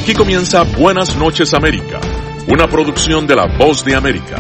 Aquí comienza Buenas noches América, una producción de La Voz de América.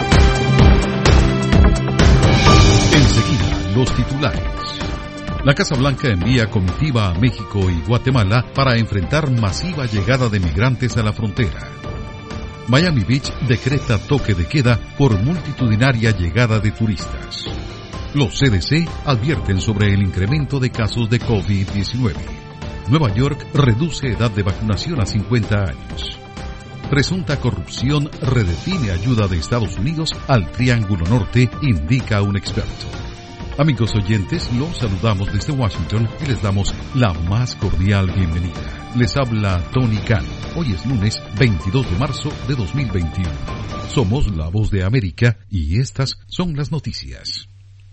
Enseguida, los titulares. La Casa Blanca envía comitiva a México y Guatemala para enfrentar masiva llegada de migrantes a la frontera. Miami Beach decreta toque de queda por multitudinaria llegada de turistas. Los CDC advierten sobre el incremento de casos de COVID-19. Nueva York reduce edad de vacunación a 50 años. Presunta corrupción redefine ayuda de Estados Unidos al Triángulo Norte, indica un experto. Amigos oyentes, los saludamos desde Washington y les damos la más cordial bienvenida. Les habla Tony Cano. Hoy es lunes 22 de marzo de 2021. Somos La Voz de América y estas son las noticias.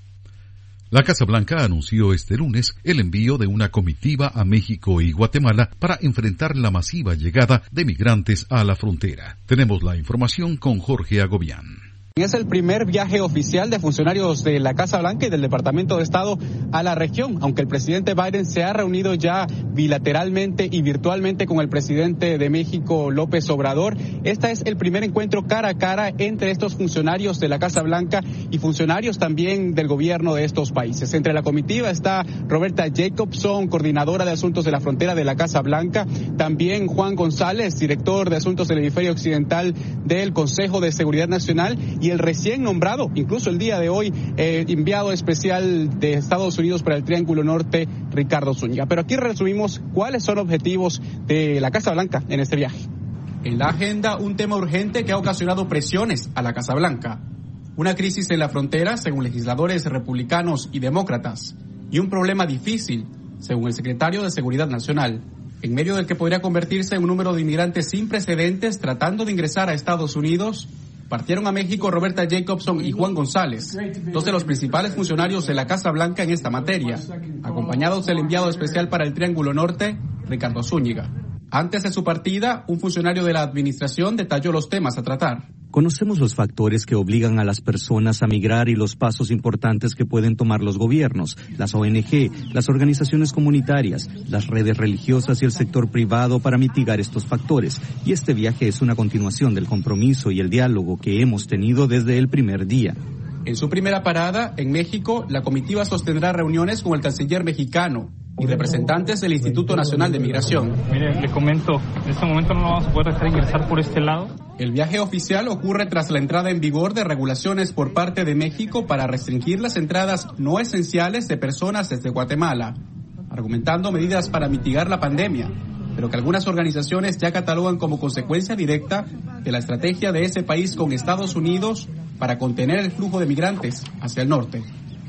La Casa Blanca anunció este lunes el envío de una comitiva a México y Guatemala para enfrentar la masiva llegada de migrantes a la frontera. Tenemos la información con Jorge Agobián. Es el primer viaje oficial de funcionarios de la Casa Blanca y del Departamento de Estado a la región, aunque el presidente Biden se ha reunido ya bilateralmente y virtualmente con el presidente de México, López Obrador. Este es el primer encuentro cara a cara entre estos funcionarios de la Casa Blanca y funcionarios también del gobierno de estos países. Entre la comitiva está Roberta Jacobson, coordinadora de asuntos de la frontera de la Casa Blanca, también Juan González, director de asuntos del hemisferio occidental del Consejo de Seguridad Nacional, y el recién nombrado, incluso el día de hoy, enviado especial de Estados Unidos para el Triángulo Norte, Ricardo Zúñiga. Pero aquí resumimos cuáles son los objetivos de la Casa Blanca en este viaje. En la agenda, un tema urgente que ha ocasionado presiones a la Casa Blanca. Una crisis en la frontera, según legisladores republicanos y demócratas, y un problema difícil, según el secretario de Seguridad Nacional, en medio del que podría convertirse en un número de inmigrantes sin precedentes tratando de ingresar a Estados Unidos. Partieron a México Roberta Jacobson y Juan González, dos de los principales funcionarios de la Casa Blanca en esta materia, acompañados del enviado especial para el Triángulo Norte, Ricardo Zúñiga. Antes de su partida, un funcionario de la administración detalló los temas a tratar. Conocemos los factores que obligan a las personas a migrar y los pasos importantes que pueden tomar los gobiernos, las ONG, las organizaciones comunitarias, las redes religiosas y el sector privado para mitigar estos factores. Y este viaje es una continuación del compromiso y el diálogo que hemos tenido desde el primer día. En su primera parada, en México, la comitiva sostendrá reuniones con el canciller mexicano y representantes del Instituto Nacional de Migración. Mire, le comento, en este momento no lo vamos a poder dejar ingresar por este lado. El viaje oficial ocurre tras la entrada en vigor de regulaciones por parte de México para restringir las entradas no esenciales de personas desde Guatemala, argumentando medidas para mitigar la pandemia, pero que algunas organizaciones ya catalogan como consecuencia directa de la estrategia de ese país con Estados Unidos para contener el flujo de migrantes hacia el norte.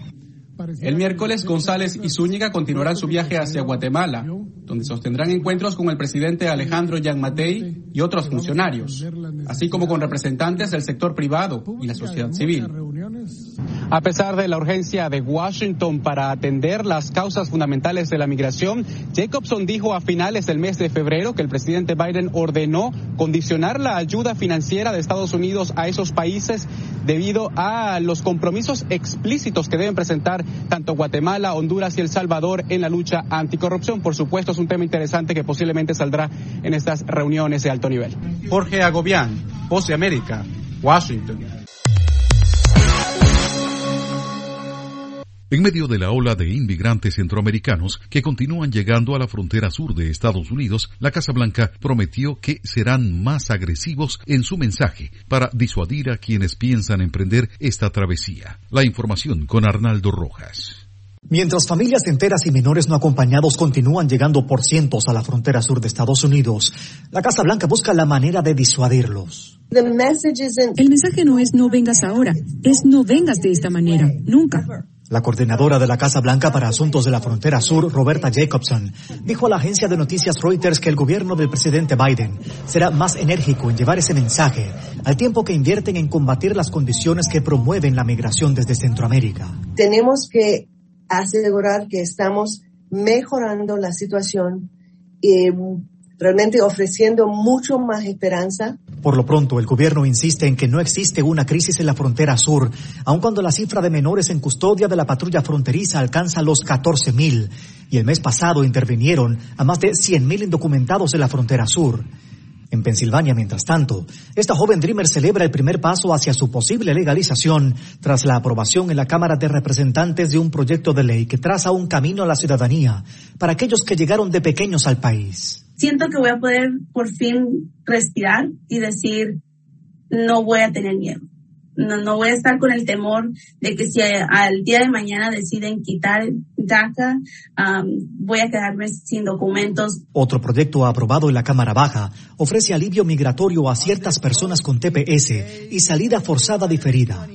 El miércoles, González y Zúñiga continuarán su viaje hacia Guatemala, donde sostendrán encuentros con el presidente Alejandro Yamatei y otros funcionarios, así como con representantes del sector privado y la sociedad civil. A pesar de la urgencia de Washington para atender las causas fundamentales de la migración, Jacobson dijo a finales del mes de febrero que el presidente Biden ordenó condicionar la ayuda financiera de Estados Unidos a esos países debido a los compromisos explícitos que deben presentar tanto Guatemala, Honduras y El Salvador en la lucha anticorrupción. Por supuesto, es un tema interesante que posiblemente saldrá en estas reuniones de alto nivel. Jorge Agobián, Voz de América, Washington. En medio de la ola de inmigrantes centroamericanos que continúan llegando a la frontera sur de Estados Unidos, la Casa Blanca prometió que serán más agresivos en su mensaje para disuadir a quienes piensan emprender esta travesía. La información con Arnaldo Rojas. Mientras familias enteras y menores no acompañados continúan llegando por cientos a la frontera sur de Estados Unidos, la Casa Blanca busca la manera de disuadirlos. El mensaje no es no vengas ahora, es no vengas de esta manera, nunca. La coordinadora de la Casa Blanca para Asuntos de la Frontera Sur, Roberta Jacobson, dijo a la agencia de noticias Reuters que el gobierno del presidente Biden será más enérgico en llevar ese mensaje, al tiempo que invierten en combatir las condiciones que promueven la migración desde Centroamérica. Tenemos que asegurar que estamos mejorando la situación y realmente ofreciendo mucho más esperanza Por lo pronto, el gobierno insiste en que no existe una crisis en la frontera sur, aun cuando la cifra de menores en custodia de la patrulla fronteriza alcanza los 14,000. Y el mes pasado intervinieron a más de 100,000 indocumentados en la frontera sur. En Pensilvania, mientras tanto, esta joven Dreamer celebra el primer paso hacia su posible legalización tras la aprobación en la Cámara de Representantes de un proyecto de ley que traza un camino a la ciudadanía para aquellos que llegaron de pequeños al país. Siento que voy a poder por fin respirar y decir, no voy a tener miedo. No voy a estar con el temor de que si al día de mañana deciden quitar DACA, voy a quedarme sin documentos. Otro proyecto aprobado en la Cámara Baja ofrece alivio migratorio a ciertas personas con TPS y salida forzada diferida.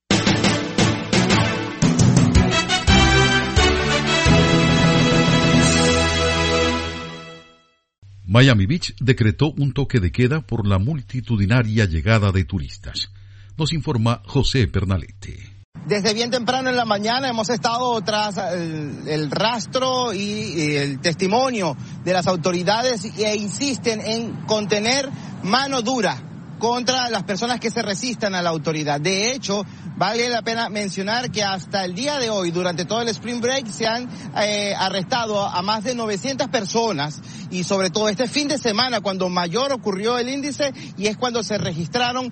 Miami Beach decretó un toque de queda por la multitudinaria llegada de turistas. Nos informa José Pernalete. Desde bien temprano en la mañana hemos estado tras el rastro y el testimonio de las autoridades e insisten en contener mano dura contra las personas que se resistan a la autoridad. De hecho, vale la pena mencionar que hasta el día de hoy, durante todo el Spring Break, se han arrestado a más de 900 personas y sobre todo este fin de semana, cuando mayor ocurrió el índice, y es cuando se registraron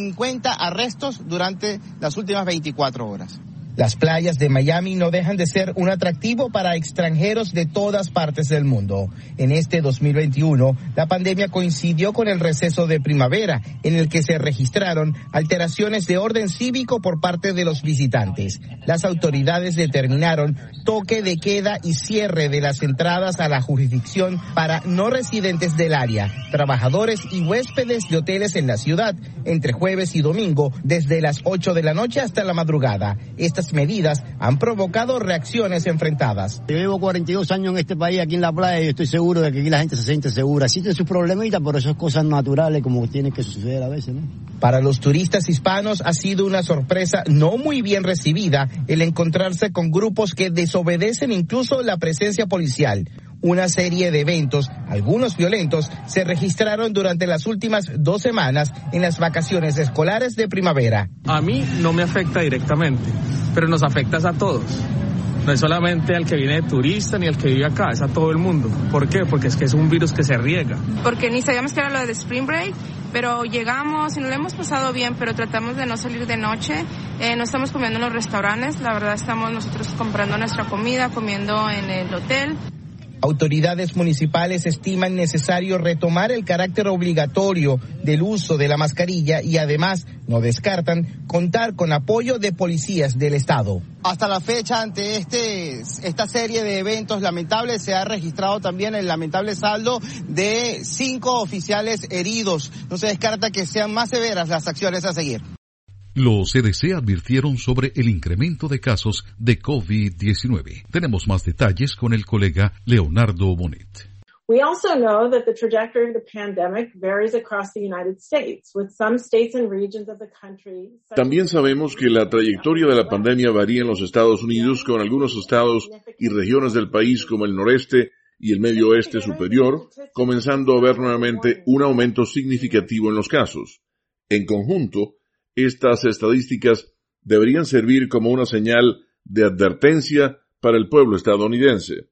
50 arrestos durante las últimas 24 horas. Las playas de Miami no dejan de ser un atractivo para extranjeros de todas partes del mundo. En este 2021, la pandemia coincidió con el receso de primavera, en el que se registraron alteraciones de orden cívico por parte de los visitantes. Las autoridades determinaron toque de queda y cierre de las entradas a la jurisdicción para no residentes del área, trabajadores y huéspedes de hoteles en la ciudad, entre jueves y domingo, desde las 8 de la noche hasta la madrugada. Estas medidas han provocado reacciones enfrentadas. Yo llevo 42 años en este país, aquí en la playa, y estoy seguro de que aquí la gente se siente segura. Existen sus problemitas, pero eso es cosas naturales como tienen que suceder a veces, ¿no? Para los turistas hispanos ha sido una sorpresa no muy bien recibida el encontrarse con grupos que desobedecen incluso la presencia policial. Una serie de eventos, algunos violentos, se registraron durante las últimas 2 semanas en las vacaciones escolares de primavera. A mí no me afecta directamente, pero nos afecta a todos. No es solamente al que viene de turista ni al que vive acá, es a todo el mundo. ¿Por qué? Porque es que es un virus que se riega. Porque ni sabíamos que era lo de Spring Break, pero llegamos y nos lo hemos pasado bien, pero tratamos de no salir de noche. No estamos comiendo en los restaurantes, la verdad estamos nosotros comprando nuestra comida, comiendo en el hotel. Autoridades municipales estiman necesario retomar el carácter obligatorio del uso de la mascarilla y además no descartan contar con apoyo de policías del estado. Hasta la fecha, ante esta serie de eventos lamentables, se ha registrado también el lamentable saldo de 5 oficiales heridos. No se descarta que sean más severas las acciones a seguir. Los CDC advirtieron sobre el incremento de casos de COVID-19. Tenemos más detalles con el colega Leonardo Bonet. We also know that the trajectory of the pandemic varies across the United States, with some states and regions of the country. También sabemos que la trayectoria de la pandemia varía en los Estados Unidos, con algunos estados y regiones del país como el noreste y el medio oeste superior, comenzando a ver nuevamente un aumento significativo en los casos. En conjunto, estas estadísticas deberían servir como una señal de advertencia para el pueblo estadounidense.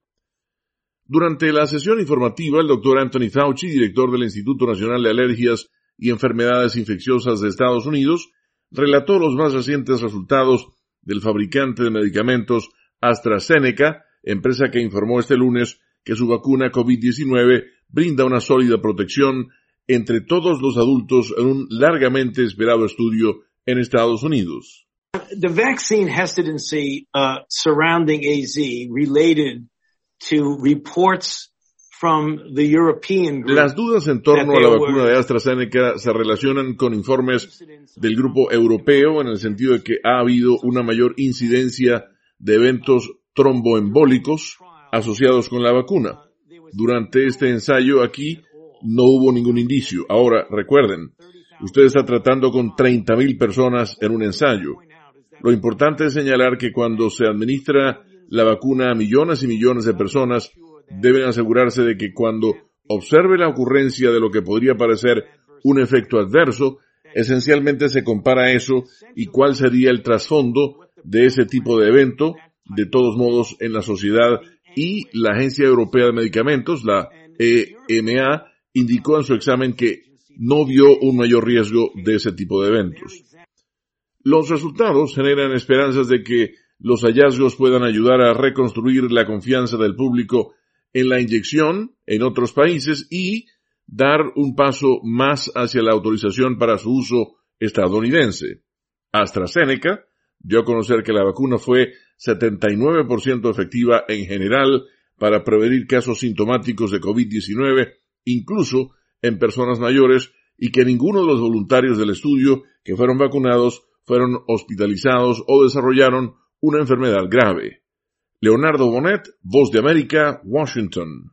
Durante la sesión informativa, el Dr. Anthony Fauci, director del Instituto Nacional de Alergias y Enfermedades Infecciosas de Estados Unidos, relató los más recientes resultados del fabricante de medicamentos AstraZeneca, empresa que informó este lunes que su vacuna COVID-19 brinda una sólida protección entre todos los adultos en un largamente esperado estudio en Estados Unidos. The vaccine hesitancy surrounding AZ related to reports from the European group. Las dudas en torno a la vacuna de AstraZeneca se relacionan con informes del grupo europeo en el sentido de que ha habido una mayor incidencia de eventos tromboembólicos asociados con la vacuna. Durante este ensayo aquí no hubo ningún indicio. Ahora, recuerden, usted está tratando con 30,000 personas en un ensayo. Lo importante es señalar que cuando se administra la vacuna a millones y millones de personas, deben asegurarse de que cuando observe la ocurrencia de lo que podría parecer un efecto adverso, esencialmente se compara eso y cuál sería el trasfondo de ese tipo de evento, de todos modos, en la sociedad. Y la Agencia Europea de Medicamentos, la EMA, indicó en su examen que no vio un mayor riesgo de ese tipo de eventos. Los resultados generan esperanzas de que los hallazgos puedan ayudar a reconstruir la confianza del público en la inyección en otros países y dar un paso más hacia la autorización para su uso estadounidense. AstraZeneca dio a conocer que la vacuna fue 79% efectiva en general para prevenir casos sintomáticos de COVID-19, incluso en personas mayores, y que ninguno de los voluntarios del estudio que fueron vacunados fueron hospitalizados o desarrollaron una enfermedad grave. Leonardo Bonet, Voz de América, Washington.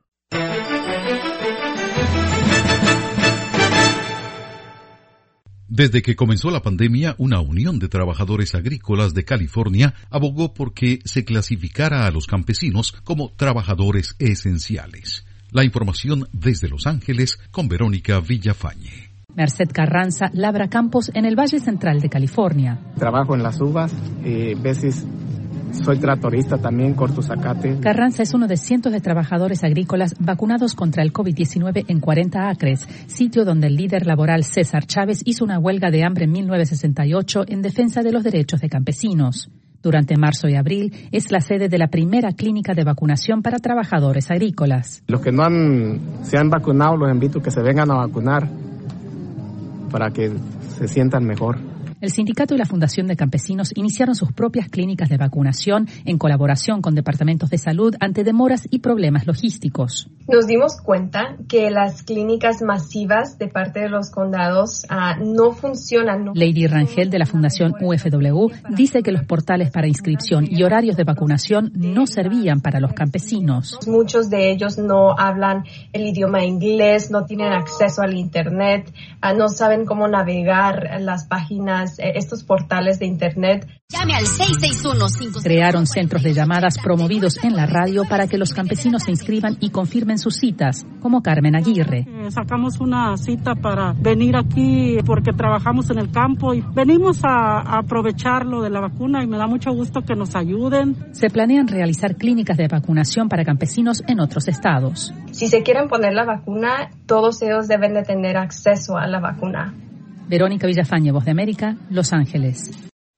Desde que comenzó la pandemia, una unión de trabajadores agrícolas de California abogó por que se clasificara a los campesinos como trabajadores esenciales. La información desde Los Ángeles con Verónica Villafañe. Merced Carranza labra campos en el Valle Central de California. Trabajo en las uvas y a veces soy tractorista también, corto zacate. Carranza es uno de cientos de trabajadores agrícolas vacunados contra el COVID-19 en 40 acres, sitio donde el líder laboral César Chávez hizo una huelga de hambre en 1968 en defensa de los derechos de campesinos. Durante marzo y abril es la sede de la primera clínica de vacunación para trabajadores agrícolas. Los que no se han vacunado, los invito a que se vengan a vacunar para que se sientan mejor. El sindicato y la Fundación de Campesinos iniciaron sus propias clínicas de vacunación en colaboración con departamentos de salud ante demoras y problemas logísticos. Nos dimos cuenta que las clínicas masivas de parte de los condados no funcionan. Lady Rangel de la Fundación UFW dice que los portales para inscripción y horarios de vacunación no servían para los campesinos. Muchos de ellos no hablan el idioma inglés, no tienen acceso al internet, no saben cómo navegar las páginas, estos portales de internet. Llame al 661-5. Crearon centros de llamadas promovidos en la radio para que los campesinos se inscriban y confirmen sus citas, como Carmen Aguirre. Sacamos una cita para venir aquí porque trabajamos en el campo y venimos a aprovechar lo de la vacuna y me da mucho gusto que nos ayuden. Se planean realizar clínicas de vacunación para campesinos en otros estados. Si se quieren poner la vacuna, todos ellos deben de tener acceso a la vacuna. Verónica Villafañe, Voz de América, Los Ángeles.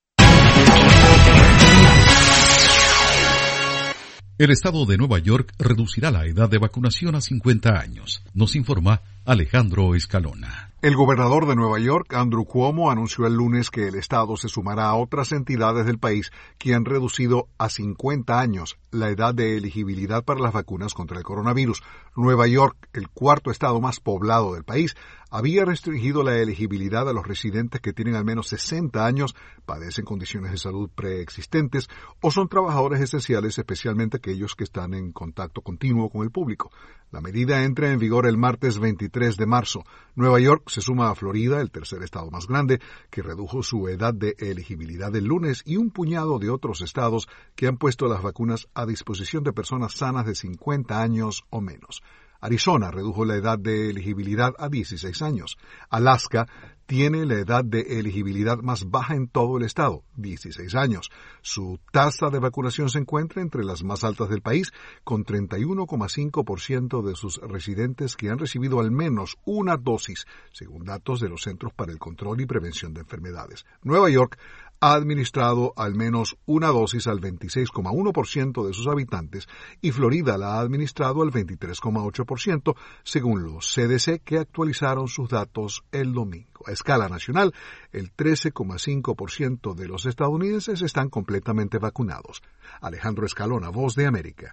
El estado de Nueva York reducirá la edad de vacunación a 50 años, nos informa Alejandro Escalona. El gobernador de Nueva York, Andrew Cuomo, anunció el lunes que el estado se sumará a otras entidades del país que han reducido a 50 años la edad de elegibilidad para las vacunas contra el coronavirus. Nueva York, el cuarto estado más poblado del país, había restringido la elegibilidad a los residentes que tienen al menos 60 años, padecen condiciones de salud preexistentes o son trabajadores esenciales, especialmente aquellos que están en contacto continuo con el público. La medida entra en vigor el martes 23 de marzo. Nueva York se suma a Florida, el tercer estado más grande, que redujo su edad de elegibilidad el lunes, y un puñado de otros estados que han puesto las vacunas a disposición de personas sanas de 50 años o menos. Arizona redujo la edad de elegibilidad a 16 años. Alaska tiene la edad de elegibilidad más baja en todo el estado, 16 años. Su tasa de vacunación se encuentra entre las más altas del país, con 31,5% de sus residentes que han recibido al menos una dosis, según datos de los Centros para el Control y Prevención de Enfermedades. Nueva York ha administrado al menos una dosis al 26,1% de sus habitantes y Florida la ha administrado al 23,8%, según los CDC, que actualizaron sus datos el domingo. A escala nacional, el 13,5% de los estadounidenses están completamente vacunados. Alejandro Escalona, Voz de América.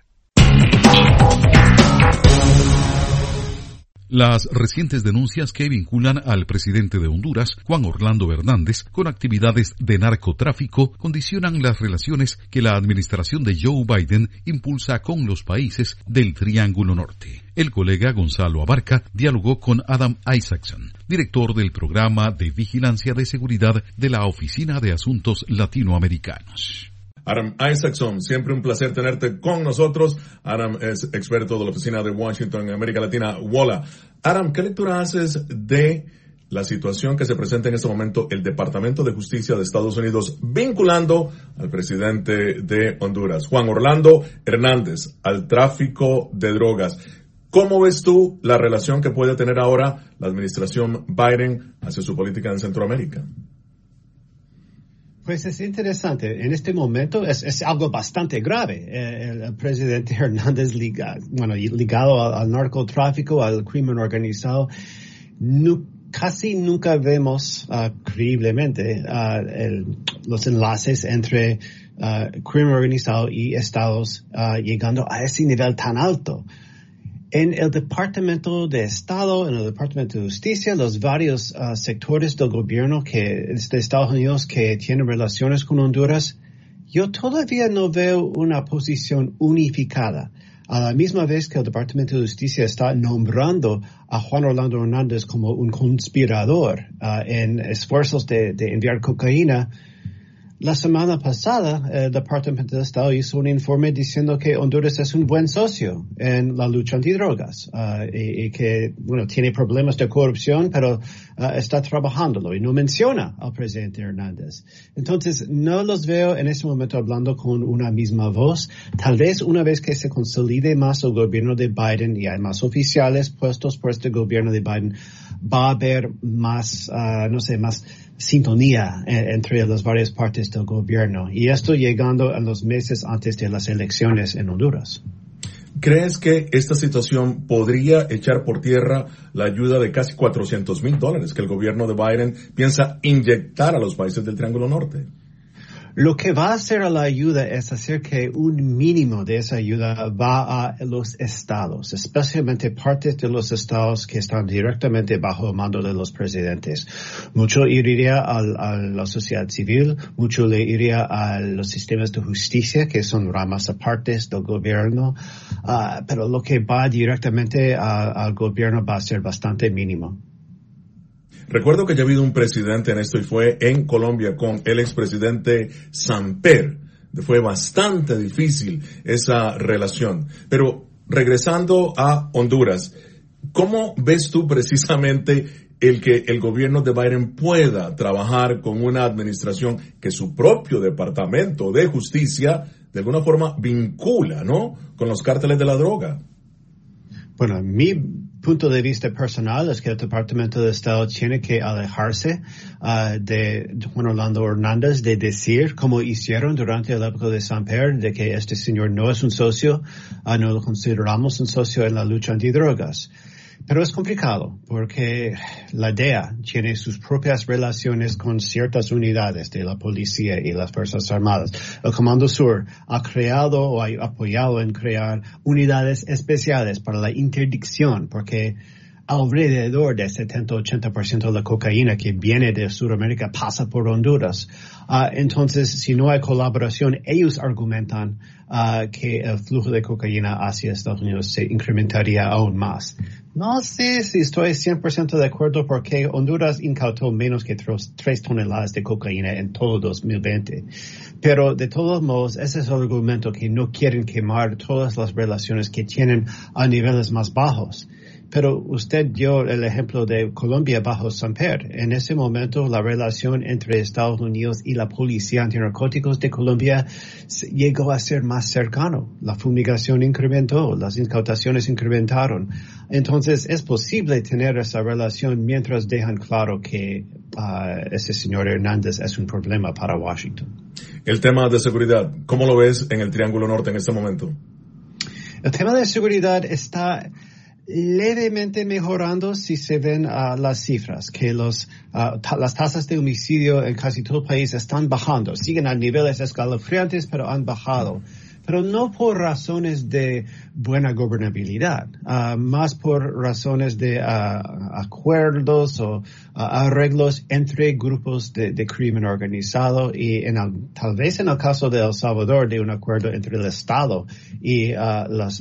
Las recientes denuncias que vinculan al presidente de Honduras, Juan Orlando Hernández, con actividades de narcotráfico condicionan las relaciones que la administración de Joe Biden impulsa con los países del Triángulo Norte. El colega Gonzalo Abarca dialogó con Adam Isaacson, director del programa de vigilancia de seguridad de la Oficina de Asuntos Latinoamericanos. Adam Isaacson, siempre un placer tenerte con nosotros. Adam es experto de la Oficina de Washington en América Latina, WOLA. Adam, ¿qué lectura haces de la situación que se presenta en este momento el Departamento de Justicia de Estados Unidos vinculando al presidente de Honduras, Juan Orlando Hernández, al tráfico de drogas. ¿Cómo ves tú la relación que puede tener ahora la administración Biden hacia su política en Centroamérica? Pues es interesante. En este momento es algo bastante grave. El presidente Hernández ligado al narcotráfico, al crimen organizado. Casi nunca vemos creíblemente los enlaces entre crimen organizado y estados llegando a ese nivel tan alto. En el Departamento de Estado, en el Departamento de Justicia, los varios sectores del gobierno de Estados Unidos que tienen relaciones con Honduras, yo todavía no veo una posición unificada. A la misma vez que el Departamento de Justicia está nombrando a Juan Orlando Hernández como un conspirador en esfuerzos de enviar cocaína, la semana pasada el Departamento de Estado hizo un informe diciendo que Honduras es un buen socio en la lucha antidrogas y que, tiene problemas de corrupción, pero está trabajándolo y no menciona al presidente Hernández. Entonces, no los veo en este momento hablando con una misma voz. Tal vez una vez que se consolide más el gobierno de Biden y hay más oficiales puestos por este gobierno de Biden, va a haber más, más sintonía entre las varias partes del gobierno. Y esto llegando a los meses antes de las elecciones en Honduras. ¿Crees que esta situación podría echar por tierra la ayuda de casi $400,000 que el gobierno de Biden piensa inyectar a los países del Triángulo Norte? Lo que va a hacer a la ayuda es hacer que un mínimo de esa ayuda va a los estados, especialmente partes de los estados que están directamente bajo el mando de los presidentes. Mucho iría a la sociedad civil, mucho le iría a los sistemas de justicia, que son ramas aparte del gobierno, pero lo que va directamente al gobierno va a ser bastante mínimo. Recuerdo que ya ha habido un precedente en esto y fue en Colombia con el expresidente Samper. Fue bastante difícil esa relación. Pero regresando a Honduras, ¿cómo ves tú precisamente el que el gobierno de Biden pueda trabajar con una administración que su propio Departamento de Justicia de alguna forma vincula, ¿no?, con los cárteles de la droga? Bueno, mi punto de vista personal es que el Departamento de Estado tiene que alejarse de Juan Orlando Hernández, de decir, como hicieron durante la época de Samper, de que este señor no es un socio, no lo consideramos un socio en la lucha antidrogas. Pero es complicado porque la DEA tiene sus propias relaciones con ciertas unidades de la policía y las Fuerzas Armadas. El Comando Sur ha creado o ha apoyado en crear unidades especiales para la interdicción porque alrededor del 70-80% de la cocaína que viene de Sudamérica pasa por Honduras. Entonces, si no hay colaboración, ellos argumentan que el flujo de cocaína hacia Estados Unidos se incrementaría aún más. No sé si estoy 100% de acuerdo porque Honduras incautó menos que 3 toneladas de cocaína en todo 2020. Pero de todos modos, ese es el argumento que no quieren quemar todas las relaciones que tienen a niveles más bajos. Pero usted dio el ejemplo de Colombia bajo Samper. En ese momento, la relación entre Estados Unidos y la Policía Antinarcóticos de Colombia llegó a ser más cercano. La fumigación incrementó, las incautaciones incrementaron. Entonces, es posible tener esa relación mientras dejan claro que ese señor Hernández es un problema para Washington. El tema de seguridad, ¿cómo lo ves en el Triángulo Norte en este momento? El tema de seguridad está levemente mejorando si se ven las cifras, que las tasas de homicidio en casi todo el país están bajando. Siguen a niveles escalofriantes, pero han bajado. Pero no por razones de buena gobernabilidad, más por razones de acuerdos o arreglos entre grupos de crimen organizado y tal vez en el caso de El Salvador de un acuerdo entre el Estado y las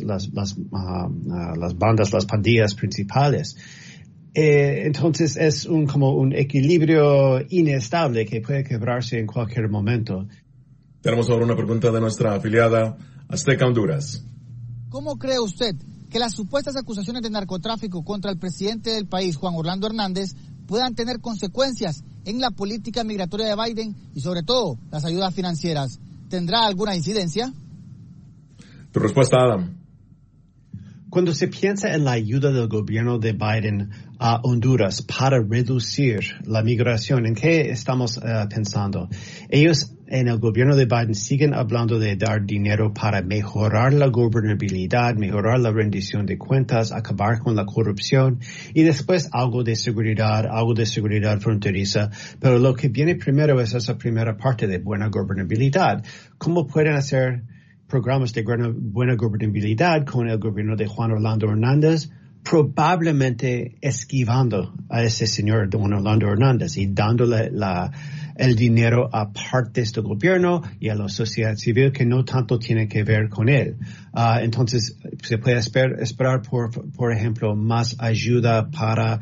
bandas, las pandillas principales. Entonces es como un equilibrio inestable que puede quebrarse en cualquier momento. Tenemos ahora una pregunta de nuestra afiliada Azteca Honduras. ¿Cómo cree usted que las supuestas acusaciones de narcotráfico contra el presidente del país, Juan Orlando Hernández, puedan tener consecuencias en la política migratoria de Biden y sobre todo las ayudas financieras. ¿Tendrá alguna incidencia? Tu respuesta, Adam. Cuando se piensa en la ayuda del gobierno de Biden a Honduras para reducir la migración, ¿en qué estamos pensando? Ellos en el gobierno de Biden siguen hablando de dar dinero para mejorar la gobernabilidad, mejorar la rendición de cuentas, acabar con la corrupción y después algo de seguridad fronteriza. Pero lo que viene primero es esa primera parte de buena gobernabilidad. ¿Cómo pueden hacer programas de buena gobernabilidad con el gobierno de Juan Orlando Hernández? Probablemente esquivando a ese señor Juan Orlando Hernández y dándole el dinero a partes del gobierno y a la sociedad civil que no tanto tiene que ver con él. Entonces, se puede esperar, por ejemplo, más ayuda para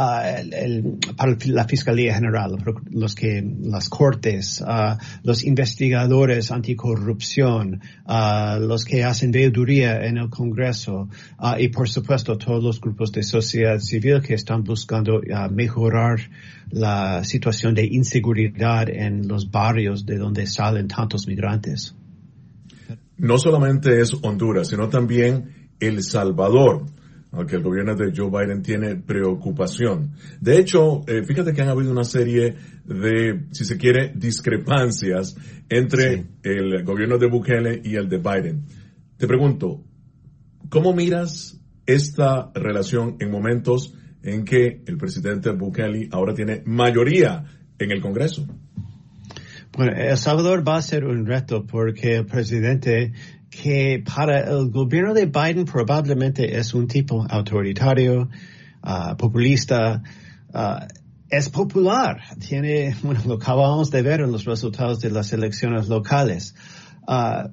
la Fiscalía General, las cortes, los investigadores anticorrupción, los que hacen veeduría en el Congreso, y por supuesto todos los grupos de sociedad civil que están buscando mejorar la situación de inseguridad en los barrios de donde salen tantos migrantes. No solamente es Honduras, sino también El Salvador, aunque el gobierno de Joe Biden tiene preocupación. De hecho, fíjate que han habido una serie de, si se quiere, discrepancias entre el gobierno de Bukele y el de Biden. Te pregunto, ¿cómo miras esta relación en momentos en que el presidente Bukele ahora tiene mayoría en el Congreso? Bueno, El Salvador va a ser un reto porque el presidente, que para el gobierno de Biden probablemente es un tipo autoritario, populista, es popular. Lo acabamos de ver en los resultados de las elecciones locales. Va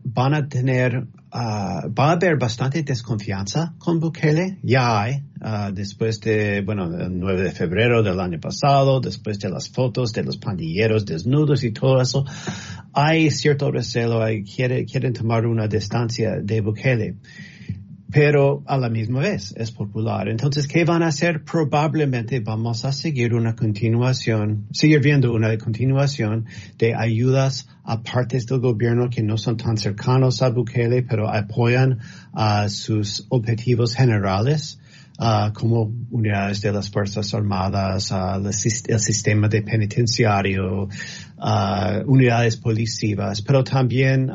a haber bastante desconfianza con Bukele. Ya hay, después de, el 9 de febrero del año pasado, después de las fotos de los pandilleros desnudos y todo eso, hay cierto recelo, quieren tomar una distancia de Bukele. Pero a la misma vez es popular. Entonces, ¿qué van a hacer? Probablemente vamos a seguir viendo una continuación de ayudas a partes del gobierno que no son tan cercanos a Bukele, pero apoyan a sus objetivos generales, como unidades de las Fuerzas Armadas, el sistema de penitenciario, unidades policivas, pero también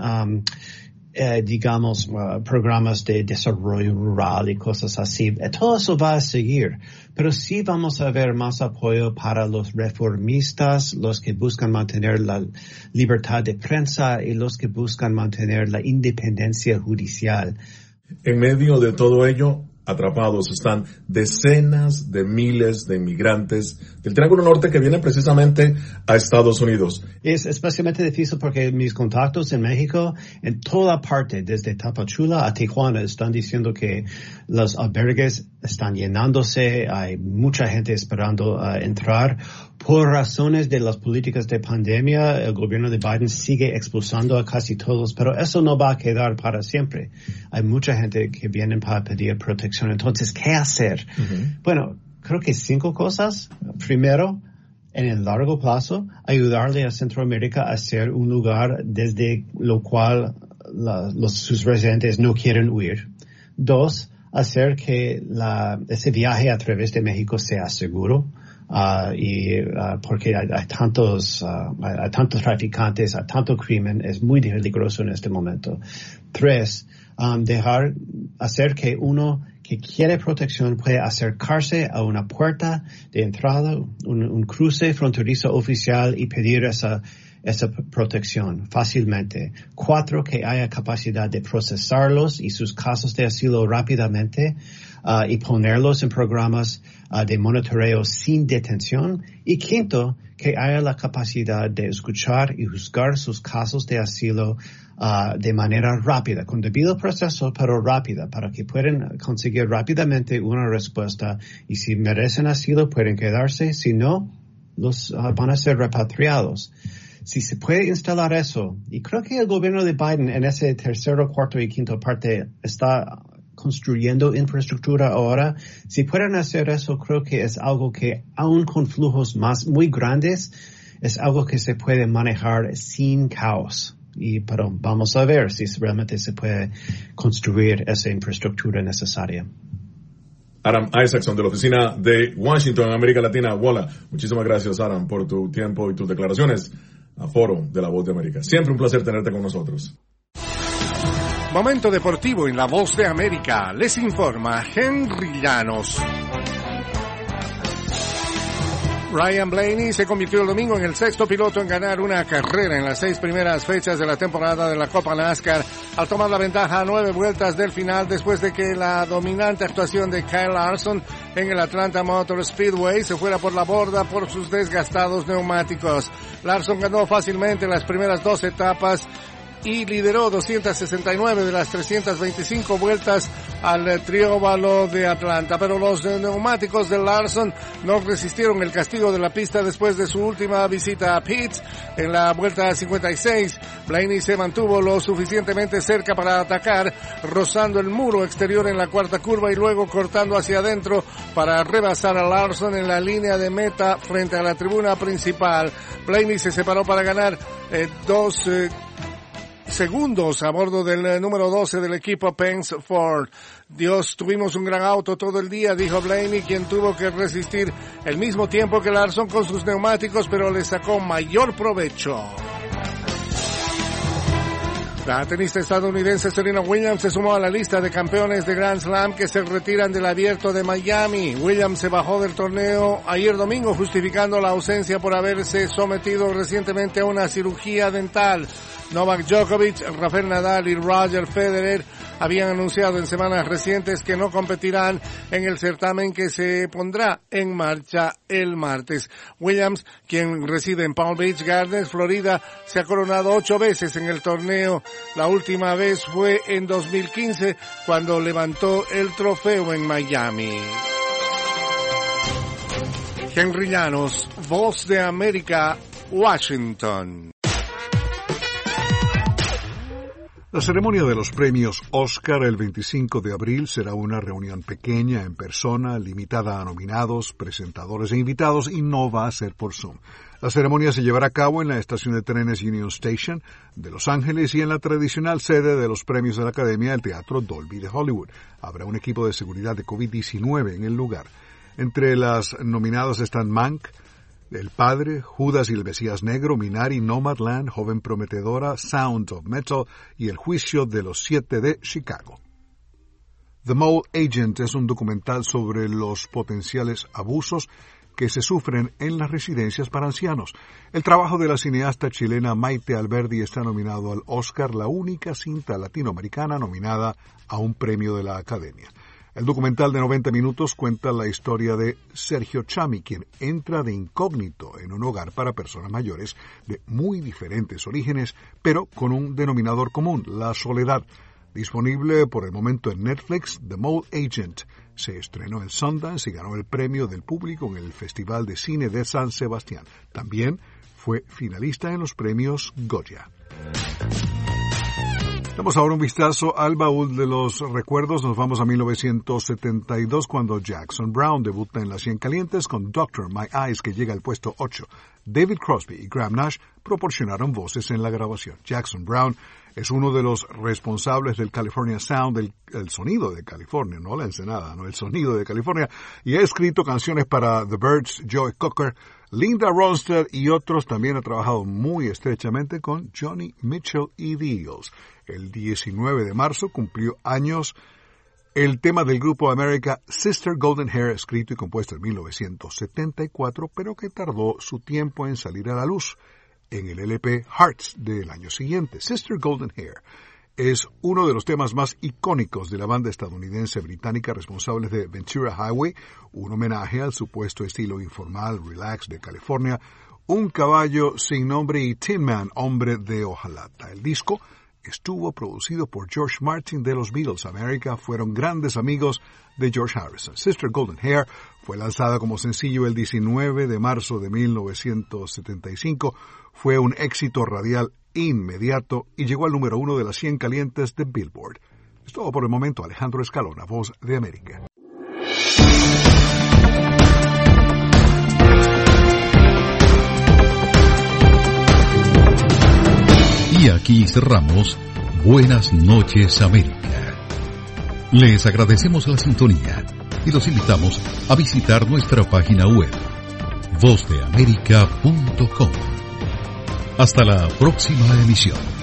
programas de desarrollo rural y cosas así. Todo eso va a seguir, pero sí vamos a ver más apoyo para los reformistas, los que buscan mantener la libertad de prensa y los que buscan mantener la independencia judicial. En medio de todo ello, atrapados están decenas de miles de inmigrantes del Triángulo Norte que vienen precisamente a Estados Unidos. Es especialmente difícil porque mis contactos en México, en toda parte, desde Tapachula a Tijuana, están diciendo que los albergues están llenándose, hay mucha gente esperando entrar. Por razones de las políticas de pandemia, el gobierno de Biden sigue expulsando a casi todos, pero eso no va a quedar para siempre. Hay mucha gente que viene para pedir protección. Entonces, ¿qué hacer? Bueno, creo que 5 cosas. Primero, en el largo plazo, ayudarle a Centroamérica a ser un lugar desde lo cual sus residentes no quieren huir. 2, hacer que ese viaje a través de México sea seguro. Porque hay tantos traficantes, hay tanto crimen, es muy peligroso en este momento. 3, hacer que uno que quiere protección pueda acercarse a una puerta de entrada, un cruce fronterizo oficial y pedir esa protección fácilmente. 4, que haya capacidad de procesarlos y sus casos de asilo rápidamente y ponerlos en programas de monitoreo sin detención. Y 5, que haya la capacidad de escuchar y juzgar sus casos de asilo de manera rápida, con debido proceso, pero rápida, para que puedan conseguir rápidamente una respuesta y si merecen asilo pueden quedarse, si no, los van a ser repatriados. Si se puede instalar eso, y creo que el gobierno de Biden en ese tercero, cuarto y quinto parte está construyendo infraestructura ahora. Si pueden hacer eso, creo que es algo que, aún con flujos muy grandes, es algo que se puede manejar sin caos. Pero vamos a ver si realmente se puede construir esa infraestructura necesaria. Aram Isaacson, de la oficina de Washington, América Latina. Hola, muchísimas gracias, Aram, por tu tiempo y tus declaraciones a Foro de la Voz de América. Siempre un placer tenerte con nosotros. Momento deportivo en La Voz de América. Les informa Henry Llanos. Ryan Blaney se convirtió el domingo en el sexto piloto en ganar una carrera en las 6 primeras fechas de la temporada de la Copa NASCAR, al tomar la ventaja a 9 vueltas del final después de que la dominante actuación de Kyle Larson en el Atlanta Motor Speedway se fuera por la borda por sus desgastados neumáticos. Larson ganó fácilmente las primeras 2 etapas y lideró 269 de las 325 vueltas al trióvalo de Atlanta, pero los neumáticos de Larson no resistieron el castigo de la pista después de su última visita a pits. En la vuelta 56, Blaney se mantuvo lo suficientemente cerca para atacar, rozando el muro exterior en la cuarta curva y luego cortando hacia adentro para rebasar a Larson en la línea de meta frente a la tribuna principal. Blaney se separó para ganar 2 segundos a bordo del número 12 del equipo Pence Ford. Tuvimos un gran auto todo el día, dijo Blaney, quien tuvo que resistir el mismo tiempo que Larson con sus neumáticos, pero le sacó mayor provecho. La tenista estadounidense Serena Williams se sumó a la lista de campeones de Grand Slam que se retiran del Abierto de Miami. Williams se bajó del torneo ayer domingo justificando la ausencia por haberse sometido recientemente a una cirugía dental. Novak Djokovic, Rafael Nadal y Roger Federer habían anunciado en semanas recientes que no competirán en el certamen que se pondrá en marcha el martes. Williams, quien reside en Palm Beach Gardens, Florida, se ha coronado 8 veces en el torneo. La última vez fue en 2015, cuando levantó el trofeo en Miami. Henry Llanos, Voz de América, Washington. La ceremonia de los premios Oscar el 25 de abril será una reunión pequeña, en persona, limitada a nominados, presentadores e invitados, y no va a ser por Zoom. La ceremonia se llevará a cabo en la estación de trenes Union Station de Los Ángeles y en la tradicional sede de los premios de la Academia del Teatro Dolby de Hollywood. Habrá un equipo de seguridad de COVID-19 en el lugar. Entre las nominadas están Mank, El Padre, Judas y el Mesías Negro, Minari, Nomadland, Joven Prometedora, Sound of Metal y El Juicio de los 7 de Chicago. The Mole Agent es un documental sobre los potenciales abusos que se sufren en las residencias para ancianos. El trabajo de la cineasta chilena Maite Alberdi está nominado al Oscar, la única cinta latinoamericana nominada a un premio de la Academia. El documental de 90 minutos cuenta la historia de Sergio Chami, quien entra de incógnito en un hogar para personas mayores de muy diferentes orígenes, pero con un denominador común, la soledad. Disponible por el momento en Netflix, The Mole Agent se estrenó en Sundance y ganó el premio del público en el Festival de Cine de San Sebastián. También fue finalista en los premios Goya. Damos ahora un vistazo al baúl de los recuerdos. Nos vamos a 1972, cuando Jackson Browne debuta en las 100 calientes con Doctor My Eyes, que llega al puesto 8. David Crosby y Graham Nash proporcionaron voces en la grabación. Jackson Browne es uno de los responsables del California Sound, el sonido de California, no la ensenada, no el sonido de California, y ha escrito canciones para The Byrds, Joe Cocker, Linda Ronstadt y otros. También ha trabajado muy estrechamente con Johnny Mitchell y The Eagles. El 19 de marzo cumplió años el tema del grupo America, Sister Golden Hair, escrito y compuesto en 1974, pero que tardó su tiempo en salir a la luz en el LP Hearts del año siguiente. Sister Golden Hair es uno de los temas más icónicos de la banda estadounidense británica, responsables de Ventura Highway, un homenaje al supuesto estilo informal, relax de California, Un caballo sin nombre y Tin Man, hombre de hojalata. El disco estuvo producido por George Martin de los Beatles. America fueron grandes amigos de George Harrison. Sister Golden Hair fue lanzada como sencillo el 19 de marzo de 1975. Fue un éxito radial inmediato y llegó al número 1 de las 100 calientes de Billboard. Es todo por el momento. Alejandro Escalona, Voz de América. Y aquí cerramos Buenas noches, América. Les agradecemos la sintonía y los invitamos a visitar nuestra página web, vozdeamerica.com. Hasta la próxima emisión.